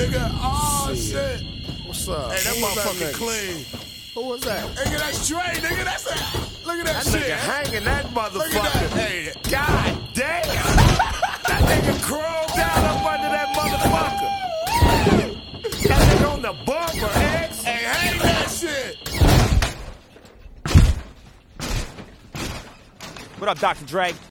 nigga. Oh, shit. What's up? Hey, that Who was motherfucker nigga? clean. Who was that? Nigga, that's Dre, nigga. That's a... Look at that, That shit. nigga hanging that motherfucker. Look at that. Hey. God damn. That nigga crawled down up under that motherfucker. That nigga on the bumper, X. Hey, hang that shit. What up, Dr. Dre?